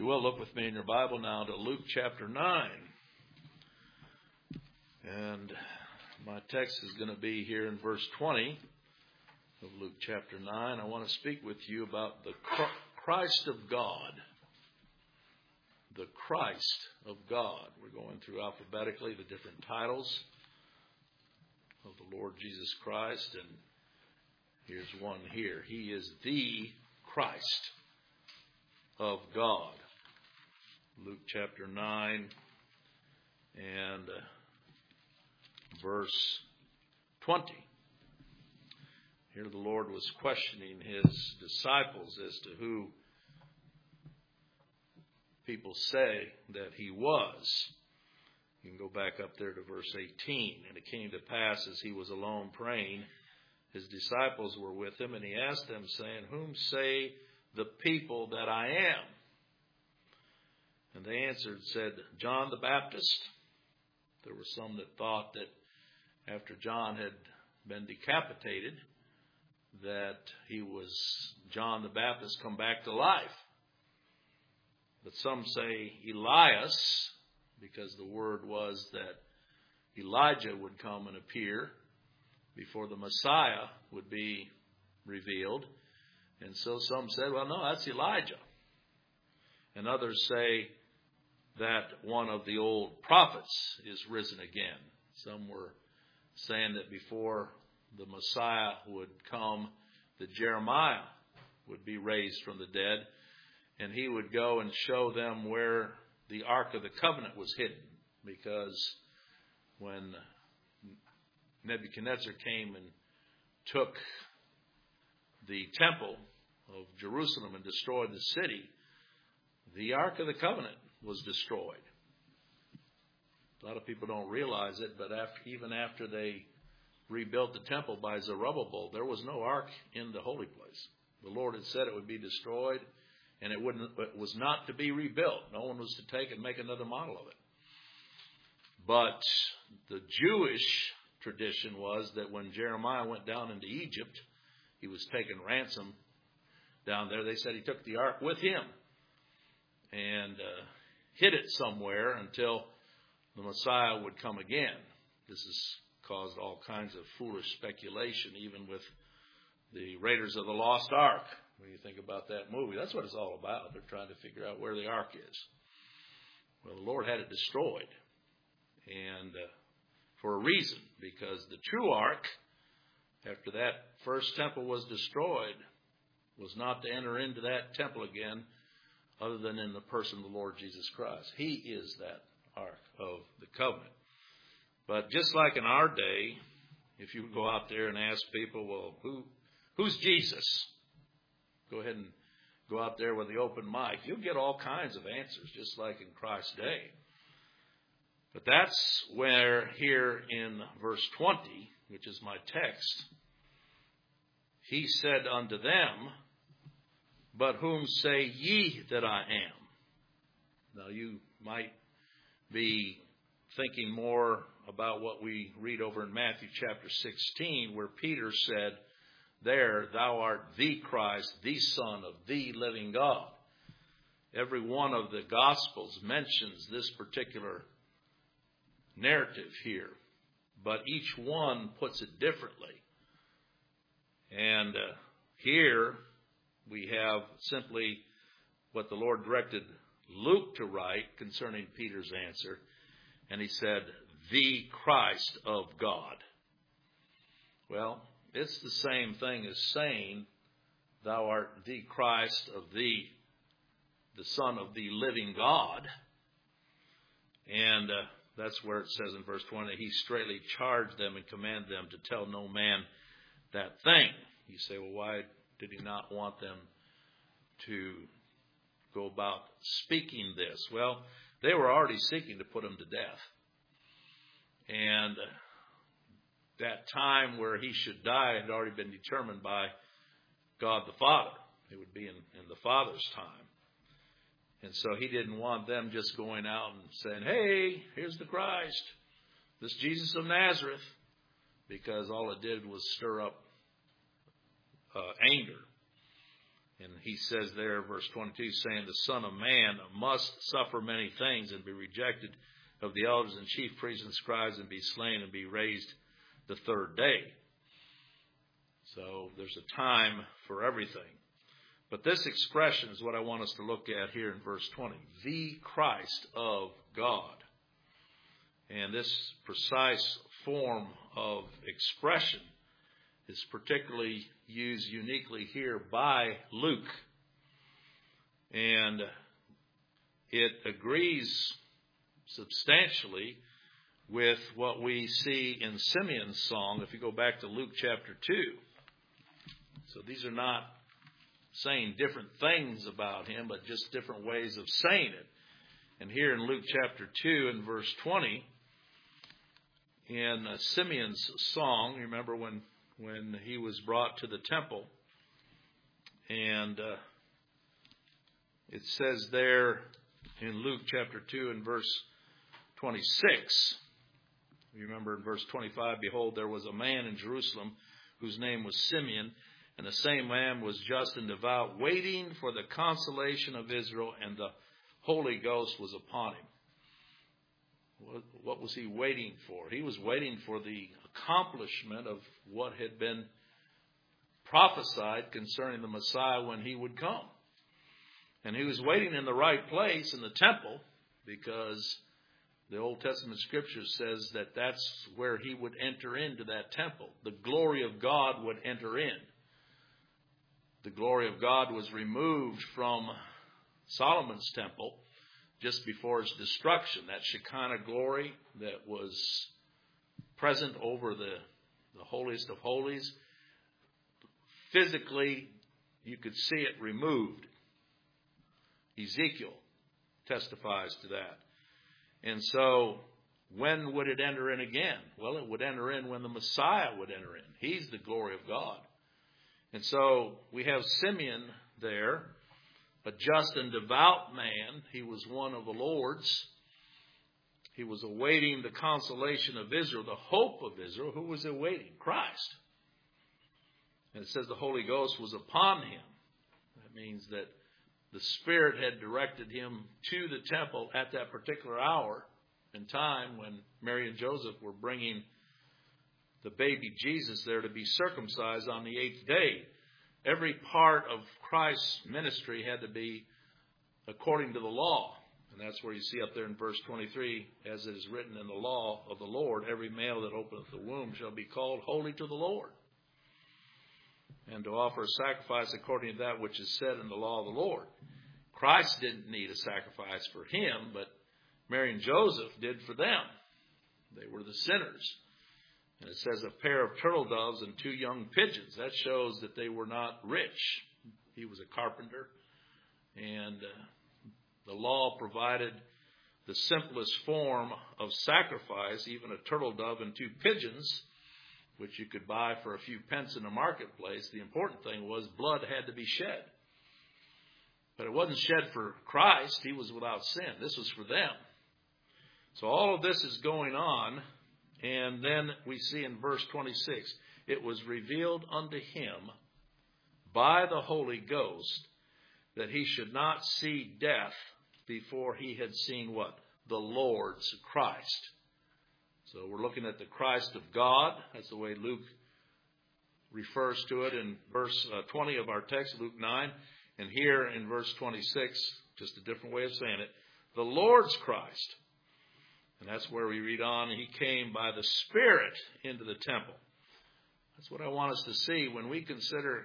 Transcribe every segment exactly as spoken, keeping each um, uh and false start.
you will, look with me in your Bible now to Luke chapter nine. And my text is going to be here in verse twenty of Luke chapter nine. I want to speak with you about the Christ of God. The Christ of God. We're going through alphabetically the different titles of the Lord Jesus Christ. And here's one here. He is the Christ of God. Luke chapter nine and uh, verse twenty. Here the Lord was questioning his disciples as to who people say that he was. You can go back up there to verse eighteen. And it came to pass as he was alone praying, his disciples were with him, and he asked them, saying, Whom say the people that I am? And they answered, said, John the Baptist. There were some that thought that after John had been decapitated, that he was John the Baptist come back to life. But some say Elias, because the word was that Elijah would come and appear before the Messiah would be revealed. And so some said, well, no, that's Elijah. And others say that one of the old prophets is risen again. Some were saying that before the Messiah would come, that Jeremiah would be raised from the dead, and he would go and show them where the Ark of the Covenant was hidden. Because when Nebuchadnezzar came and took the temple of Jerusalem and destroyed the city, the Ark of the Covenant was destroyed. A lot of people don't realize it, but after, even after they rebuilt the temple by Zerubbabel, there was no ark in the holy place. The Lord had said it would be destroyed, and it wouldn't. It was not to be rebuilt. No one was to take and make another model of it. But the Jewish tradition was that when Jeremiah went down into Egypt, he was taken ransom down there. They said he took the ark with him and uh, hid it somewhere until the Messiah would come again. This has caused all kinds of foolish speculation, even with the Raiders of the Lost Ark. When you think about that movie, that's what it's all about. They're trying to figure out where the ark is. Well, the Lord had it destroyed, and uh, for a reason, because the true ark, after that first temple was destroyed, was not to enter into that temple again other than in the person of the Lord Jesus Christ. He is that ark of the covenant. But just like in our day, if you go out there and ask people, well, who who's Jesus? Go ahead and go out there with the open mic. You'll get all kinds of answers, just like in Christ's day. But that's where here in verse twenty, which is my text, he said unto them, But whom say ye that I am? Now you might be thinking more about what we read over in Matthew chapter sixteen, where Peter said, There thou art the Christ, the Son of the living God. Every one of the Gospels mentions this particular narrative here, but each one puts it differently. And uh, here we have simply what the Lord directed Luke to write concerning Peter's answer. And he said, the Christ of God. Well, it's the same thing as saying, thou art the Christ of the, the Son of the living God. And uh, that's where it says in verse twenty, he straightly charged them and commanded them to tell no man that thing. You say, well, why did he not want them to go about speaking this? Well, they were already seeking to put him to death. And that time where he should die had already been determined by God the Father. It would be in, in the Father's time. And so he didn't want them just going out and saying, hey, here's the Christ, this Jesus of Nazareth, because all it did was stir up uh, anger. And he says there, verse twenty-two, saying, the Son of Man must suffer many things and be rejected of the elders and chief priests and scribes and be slain and be raised the third day. So there's a time for everything. But this expression is what I want us to look at here in verse twenty. The Christ of God. And this precise form of expression is particularly used uniquely here by Luke. And it agrees substantially with what we see in Simeon's song, if you go back to Luke chapter two. So these are not saying different things about him, but just different ways of saying it. And here in Luke chapter two and verse twenty, in Simeon's song, remember when when he was brought to the temple, and uh, it says there in Luke chapter two and verse twenty-six, you remember in verse twenty-five, behold, there was a man in Jerusalem whose name was Simeon, and the same man was just and devout, waiting for the consolation of Israel, and the Holy Ghost was upon him. What was he waiting for? He was waiting for the accomplishment of what had been prophesied concerning the Messiah when he would come. And he was waiting in the right place in the temple, because the Old Testament scripture says that that's where he would enter into that temple. The glory of God would enter in. The glory of God was removed from Solomon's temple just before its destruction. That Shekinah glory that was present over the, the holiest of holies, physically you could see it removed. Ezekiel testifies to that. And so when would it enter in again? Well, it would enter in when the Messiah would enter in. He's the glory of God. And so we have Simeon there, a just and devout man. He was one of the Lord's. He was awaiting the consolation of Israel, the hope of Israel. Who was awaiting? Christ. And it says the Holy Ghost was upon him. That means that the Spirit had directed him to the temple at that particular hour and time when Mary and Joseph were bringing the baby Jesus there to be circumcised on the eighth day. Every part of Christ's ministry had to be according to the law. And that's where you see up there in verse twenty-three, as it is written in the law of the Lord, every male that openeth the womb shall be called holy to the Lord. And to offer a sacrifice according to that which is said in the law of the Lord. Christ didn't need a sacrifice for him, but Mary and Joseph did for them. They were the sinners. And it says a pair of turtle doves and two young pigeons. That shows that they were not rich. He was a carpenter. And uh, the law provided the simplest form of sacrifice, even a turtle dove and two pigeons, which you could buy for a few pence in the marketplace. The important thing was blood had to be shed. But it wasn't shed for Christ. He was without sin. This was for them. So all of this is going on. And then we see in verse twenty-six, it was revealed unto him by the Holy Ghost that he should not see death before he had seen what? The Lord's Christ. So we're looking at the Christ of God. That's the way Luke refers to it in verse twenty of our text, Luke nine. And here in verse twenty-six, just a different way of saying it, the Lord's Christ. And that's where we read on, he came by the Spirit into the temple. That's what I want us to see when we consider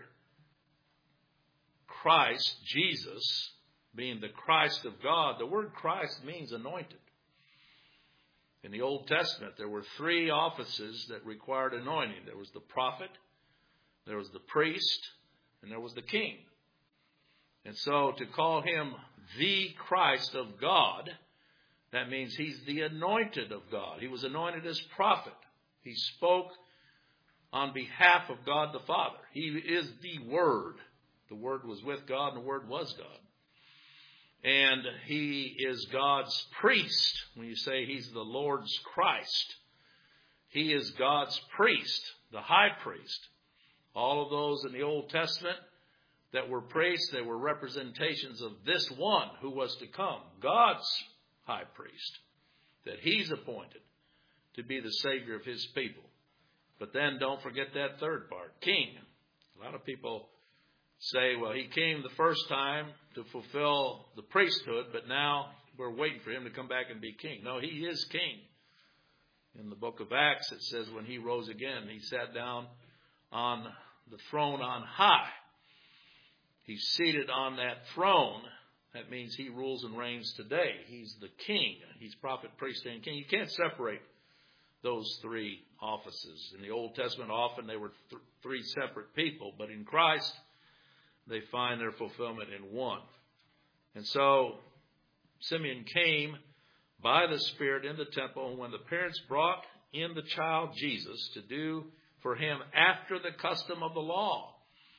Christ, Jesus, being the Christ of God. The word Christ means anointed. In the Old Testament, there were three offices that required anointing. There was the prophet, there was the priest, and there was the king. And so to call him the Christ of God, that means he's the anointed of God. He was anointed as prophet. He spoke on behalf of God the Father. He is the Word. The Word was with God and the Word was God. And he is God's priest. When you say he's the Lord's Christ, he is God's priest, the high priest. All of those in the Old Testament, that were priests, they were representations of this one who was to come, God's high priest, that he's appointed to be the Savior of his people. But then don't forget that third part, king. A lot of people say, well, he came the first time to fulfill the priesthood, but now we're waiting for him to come back and be king. No, he is king. In the book of Acts, it says when he rose again, he sat down on the throne on high. He's seated on that throne. That means he rules and reigns today. He's the king. He's prophet, priest, and king. You can't separate those three offices. In the Old Testament, often they were th- three separate people, but in Christ, they find their fulfillment in one. And so Simeon came by the Spirit in the temple, and when the parents brought in the child Jesus to do for him after the custom of the law,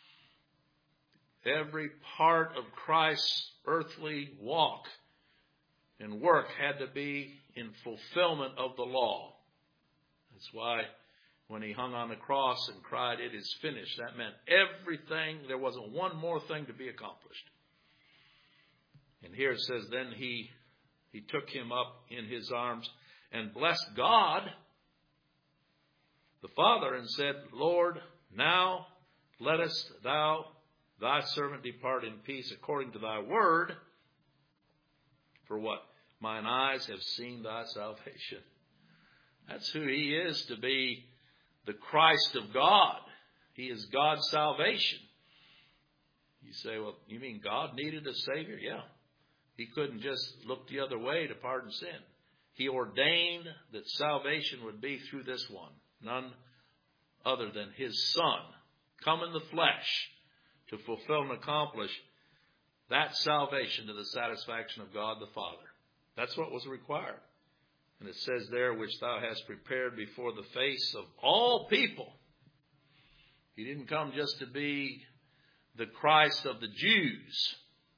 every part of Christ's earthly walk and work had to be in fulfillment of the law. That's why when he hung on the cross and cried, "It is finished," that meant everything. There wasn't one more thing to be accomplished. And here it says, then he he took him up in his arms and blessed God, the Father, and said, "Lord, now lettest thou thy servant depart in peace according to thy word. For what? Mine eyes have seen thy salvation." That's who he is, to be the Christ of God. He is God's salvation. You say, well, you mean God needed a Savior? Yeah. He couldn't just look the other way to pardon sin. He ordained that salvation would be through this one, none other than his Son, come in the flesh to fulfill and accomplish that salvation to the satisfaction of God the Father. That's what was required. And it says there, which thou hast prepared before the face of all people. He didn't come just to be the Christ of the Jews,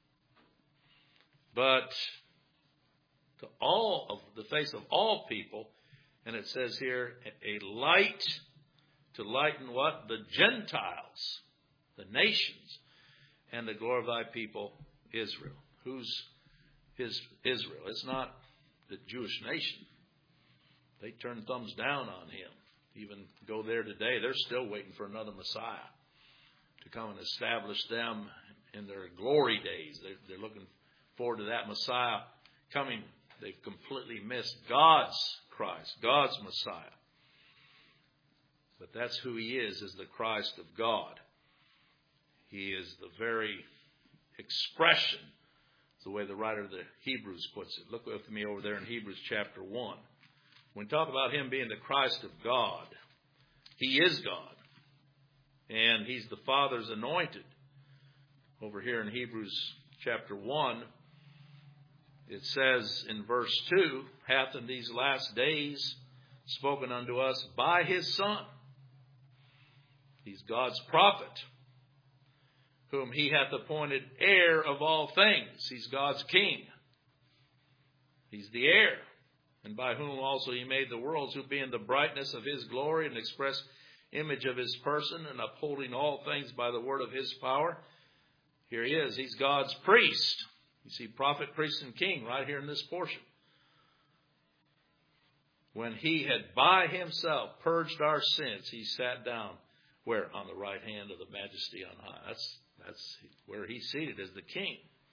but to all of the face of all people. And it says here, a light to lighten what? The Gentiles, the nations, and the glory of thy people, Israel. Who's his Israel? It's not the Jewish nation. They turn thumbs down on him. Even go there today, they're still waiting for another Messiah to come and establish them in their glory days. They're, they're looking forward to that Messiah coming. They've completely missed God's Christ, God's Messiah. But that's who he is, is the Christ of God. He is the very expression, the way the writer of the Hebrews puts it. Look with me over there in Hebrews chapter one. When we talk about him being the Christ of God, he is God. And he's the Father's anointed. Over here in Hebrews chapter one, it says in verse two, hath in these last days spoken unto us by his Son. He's God's prophet, whom he hath appointed heir of all things. He's God's king. He's the heir. And by whom also he made the worlds, who being the brightness of his glory and express image of his person, and upholding all things by the word of his power. Here he is. He's God's priest. You see, prophet, priest, and king right here in this portion. When he had by himself purged our sins, he sat down where? On the right hand of the majesty on high. That's, that's where he's seated as the king.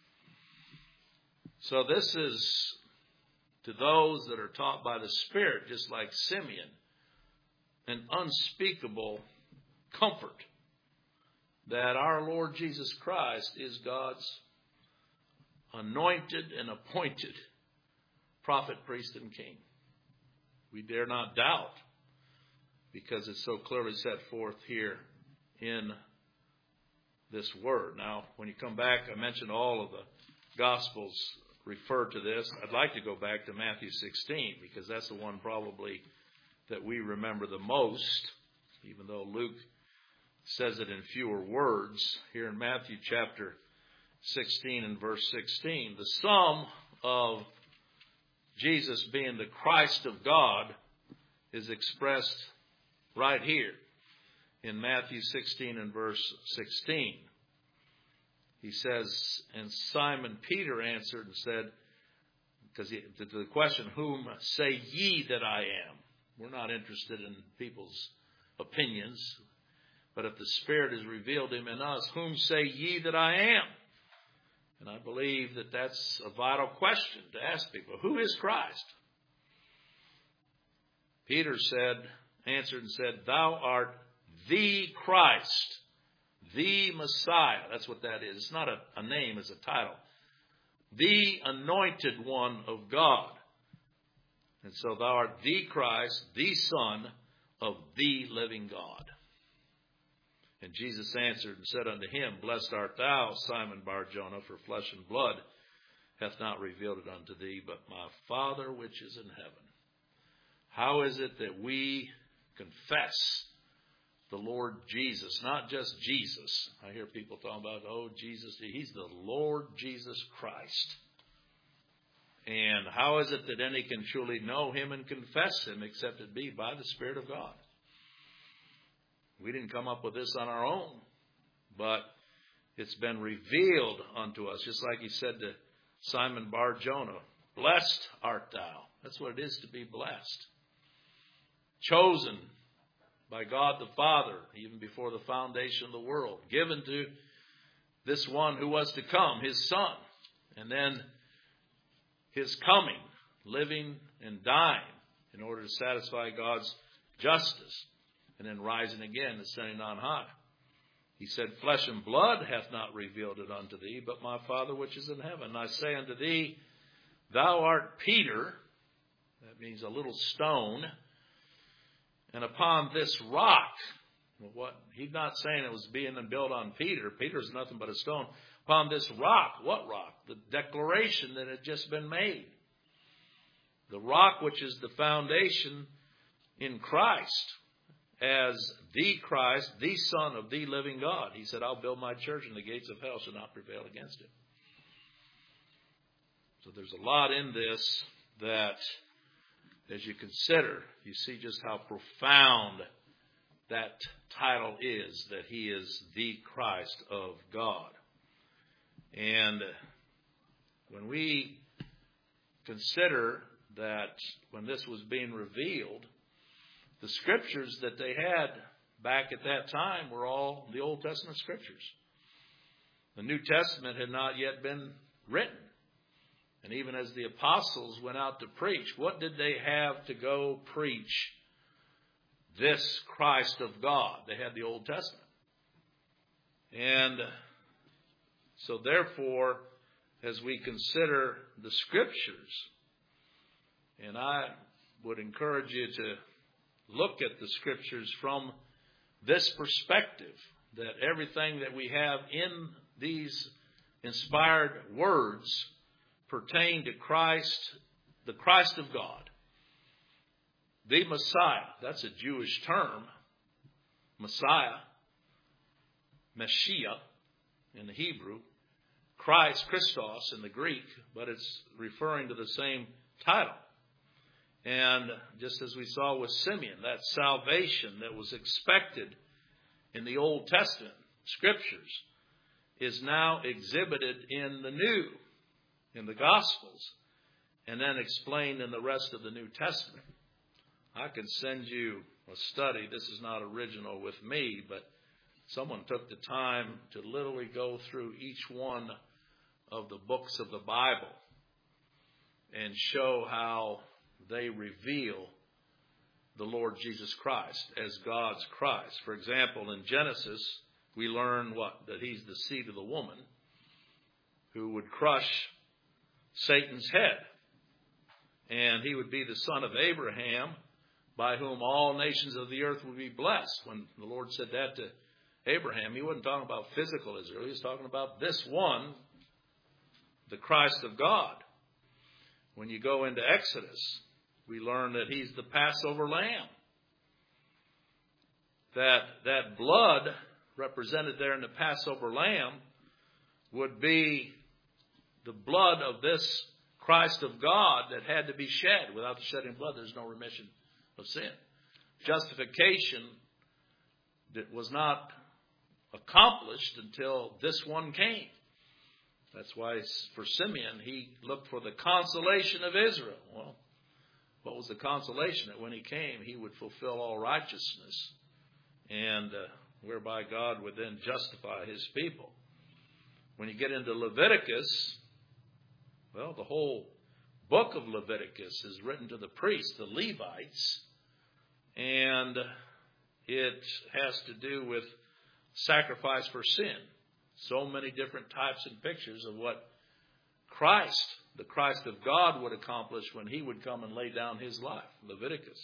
So this is to those that are taught by the Spirit, just like Simeon, an unspeakable comfort that our Lord Jesus Christ is God's anointed and appointed prophet, priest, and king. We dare not doubt, because it's so clearly set forth here in this word. Now, when you come back, I mentioned all of the Gospels refer to this. I'd like to go back to Matthew sixteen, because that's the one probably that we remember the most, even though Luke says it in fewer words. Here in Matthew chapter sixteen and verse sixteen, the sum of Jesus being the Christ of God is expressed right here in Matthew sixteen and verse sixteen. he says, and Simon Peter answered and said, because he, to the question, whom say ye that I am? We're not interested in people's opinions, but if the Spirit has revealed him in us, whom say ye that I am? And I believe that that's a vital question to ask people. Who is Christ? Peter said, answered and said, thou art the Christ, the Messiah. That's what that is. It's not a, a name, it's a title. The anointed one of God. And so thou art the Christ, the Son of the living God. And Jesus answered and said unto him, blessed art thou, Simon Bar-Jonah, for flesh and blood hath not revealed it unto thee, but my Father which is in heaven. How is it that we confess the Lord Jesus, not just Jesus? I hear people talking about, oh, Jesus, he's the Lord Jesus Christ. And how is it that any can truly know him and confess him except it be by the Spirit of God? We didn't come up with this on our own, but it's been revealed unto us, just like he said to Simon Bar-Jonah, blessed art thou. That's what it is to be blessed. Chosen by God the Father, even before the foundation of the world, given to this one who was to come, his Son, and then his coming, living and dying in order to satisfy God's justice, and then rising again, ascending on high. He said, flesh and blood hath not revealed it unto thee, but my Father which is in heaven. And I say unto thee, thou art Peter, that means a little stone, and upon this rock, well, what he's not saying it was being built on Peter. Peter's nothing but a stone. Upon this rock, what rock? The declaration that had just been made. The rock which is the foundation in Christ, as the Christ, the Son of the living God. He said, I'll build my church and the gates of hell shall not prevail against it. So there's a lot in this that, as you consider, you see just how profound that title is, that he is the Christ of God. And when we consider that when this was being revealed, the scriptures that they had back at that time were all the Old Testament scriptures. The New Testament had not yet been written. And even as the apostles went out to preach, what did they have to go preach? This Christ of God. They had the Old Testament. And so therefore, as we consider the scriptures, and I would encourage you to look at the scriptures from this perspective, that everything that we have in these inspired words pertain to Christ, the Christ of God, the Messiah. That's a Jewish term, Messiah, Messiah in the Hebrew, Christ, Christos in the Greek, but it's referring to the same title. And just as we saw with Simeon, that salvation that was expected in the Old Testament scriptures is now exhibited in the New, in the Gospels, and then explained in the rest of the New Testament. I can send you a study. This is not original with me, but someone took the time to literally go through each one of the books of the Bible and show how they reveal the Lord Jesus Christ as God's Christ. For example, in Genesis, we learn what? That he's the seed of the woman who would crush Satan's head. And he would be the son of Abraham, by whom all nations of the earth would be blessed. When the Lord said that to Abraham, he wasn't talking about physical Israel. He was talking about this one, the Christ of God. When you go into Exodus, we learn that he's the Passover lamb. That that blood represented there in the Passover lamb would be the blood of this Christ of God that had to be shed. Without the shedding of blood, there's no remission of sin. Justification that was not accomplished until this one came. That's why for Simeon, he looked for the consolation of Israel. Well, what was the consolation? That when he came, he would fulfill all righteousness, and uh, whereby God would then justify his people. When you get into Leviticus, well, the whole book of Leviticus is written to the priests, the Levites, and it has to do with sacrifice for sin. So many different types and pictures of what Christ, the Christ of God, would accomplish when he would come and lay down his life. Leviticus.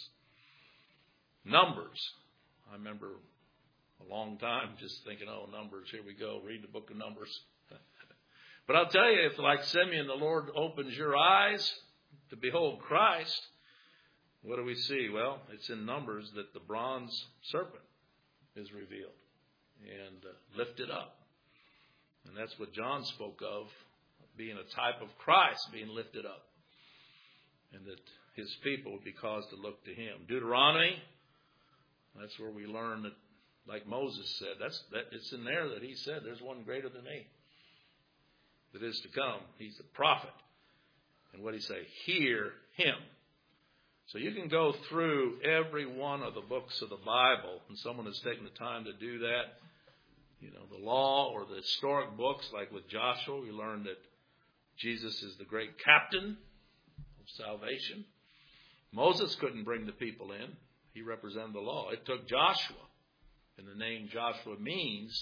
Numbers. I remember a long time just thinking, oh, Numbers, here we go, read the book of Numbers. But I'll tell you, if like Simeon, the Lord opens your eyes to behold Christ, what do we see? Well, it's in Numbers that the bronze serpent is revealed and uh, lifted up. And that's what John spoke of, being a type of Christ being lifted up. And that his people would be caused to look to him. Deuteronomy, that's where we learn that, like Moses said, that's that it's in there that he said, there's one greater than me that is to come. He's the prophet. And what did he say? Hear him. So you can go through every one of the books of the Bible, and someone has taken the time to do that. You know, the law or the historic books, like with Joshua, we learned that Jesus is the great captain of salvation. Moses couldn't bring the people in. He represented the law. It took Joshua. And the name Joshua means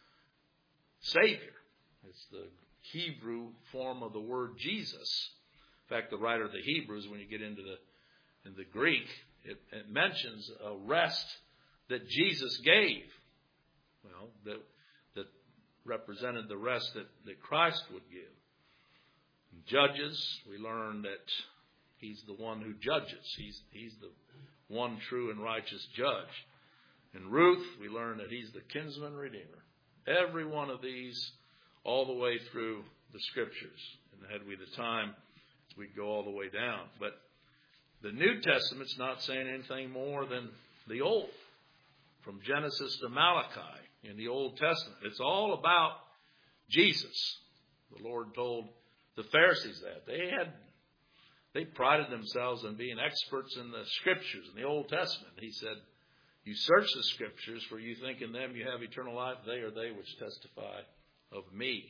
Savior. It's the Hebrew form of the word Jesus. In fact, the writer of the Hebrews, when you get into the, in the Greek, it, it mentions a rest that Jesus gave. Well, that, that represented the rest that, that Christ would give. In Judges, we learn that he's the one who judges. He's, he's the one true and righteous judge. In Ruth, we learn that he's the kinsman redeemer. Every one of these, all the way through the scriptures. And had we the time, we'd go all the way down. But the New Testament's not saying anything more than the Old. From Genesis to Malachi in the Old Testament. It's all about Jesus. The Lord told the Pharisees that. They had, they prided themselves on being experts in the Scriptures in the Old Testament. He said, you search the Scriptures, for you think in them you have eternal life. They are they which testify of me.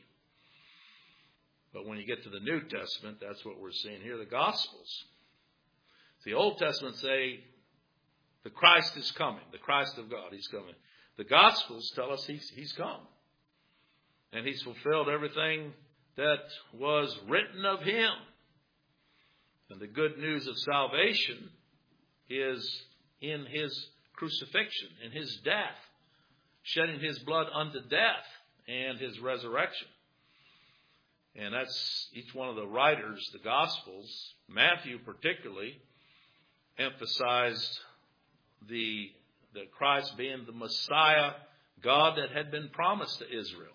But when you get to the New Testament, that's what we're seeing here, the Gospels. The Old Testament say, the Christ is coming. The Christ of God, he's coming. The Gospels tell us he's, he's come. And he's fulfilled everything that was written of him. And the good news of salvation is in his crucifixion, in his death, shedding his blood unto death, and his resurrection. And that's each one of the writers, the Gospels, Matthew particularly, emphasized the, the Christ being the Messiah, God that had been promised to Israel.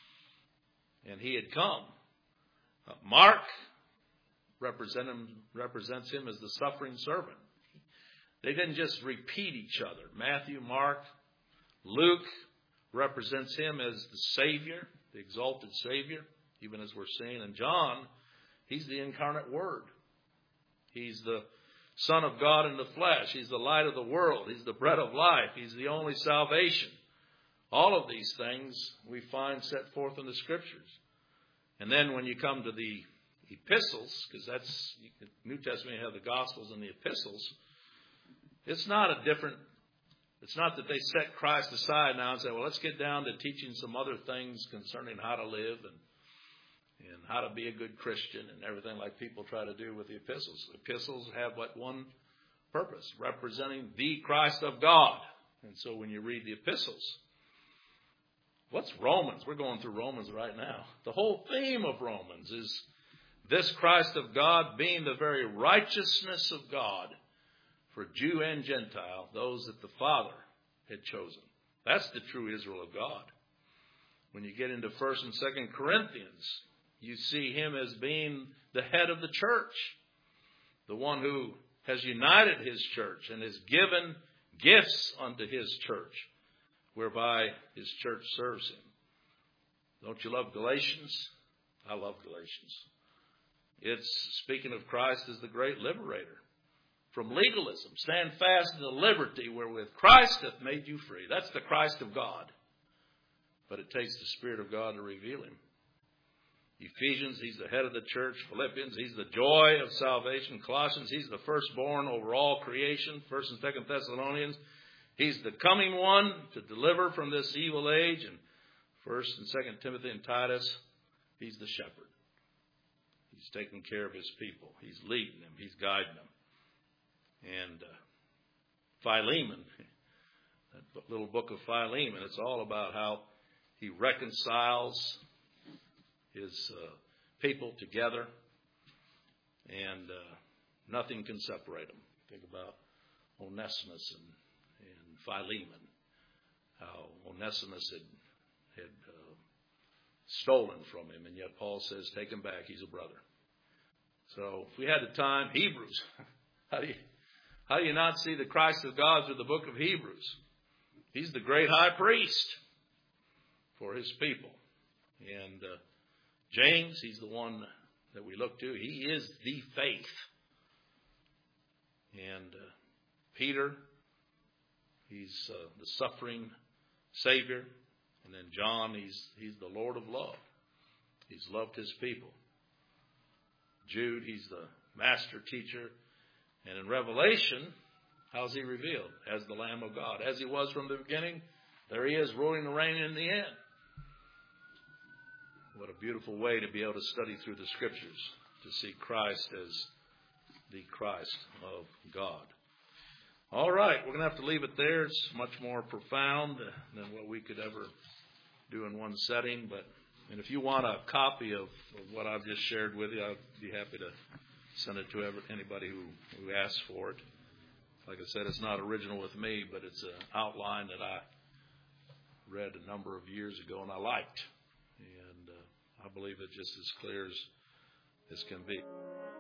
And he had come. Uh, Mark represent him, represents him as the suffering servant. They didn't just repeat each other. Matthew, Mark, Luke represents him as the Savior, the exalted Savior, even as we're seeing. And John, he's the incarnate Word. He's the Son of God in the flesh. He's the light of the world. He's the bread of life. He's the only salvation. All of these things we find set forth in the Scriptures. And then when you come to the epistles, because that's, New Testament, you have the Gospels and the epistles, it's not a different, it's not that they set Christ aside now and say, well, let's get down to teaching some other things concerning how to live and and how to be a good Christian and everything like people try to do with the epistles. The epistles have but one purpose, representing the Christ of God. And so when you read the epistles, what's Romans? We're going through Romans right now. The whole theme of Romans is this Christ of God being the very righteousness of God for Jew and Gentile, those that the Father had chosen. That's the true Israel of God. When you get into First and Second Corinthians, you see him as being the head of the church, the one who has united his church and has given gifts unto his church, whereby his church serves him. Don't you love Galatians? I love Galatians. It's speaking of Christ as the great liberator from legalism. Stand fast in the liberty wherewith Christ hath made you free. That's the Christ of God. But it takes the Spirit of God to reveal him. Ephesians, he's the head of the church. Philippians, he's the joy of salvation. Colossians, he's the firstborn over all creation. First and Second Thessalonians, he's the coming one to deliver from this evil age. And First and Second Timothy and Titus, he's the shepherd. He's taking care of his people. He's leading them. He's guiding them. And uh, Philemon, that little book of Philemon, it's all about how he reconciles his uh, people together, and uh, nothing can separate them. Think about Onesimus and, and Philemon, how Onesimus had, had uh, stolen from him, and yet Paul says, take him back, he's a brother. So if we had the time, Hebrews, how do you, how do you not see the Christ of God through the book of Hebrews? He's the great high priest for his people. And uh, James, he's the one that we look to. He is the faith. And uh, Peter, he's uh, the suffering Savior. And then John, he's he's the Lord of love. He's loved his people. Jude, he's the master teacher. And in Revelation, how's he revealed? As the Lamb of God. As he was from the beginning, there he is, ruling and reigning in the end. What a beautiful way to be able to study through the Scriptures, to see Christ as the Christ of God. All right, we're going to have to leave it there. It's much more profound than what we could ever do in one setting. But and if you want a copy of, of what I've just shared with you, I'd be happy to send it to every, anybody who, who asks for it. Like I said, it's not original with me, but it's an outline that I read a number of years ago and I liked. And uh, I believe it's just as clear as, as can be.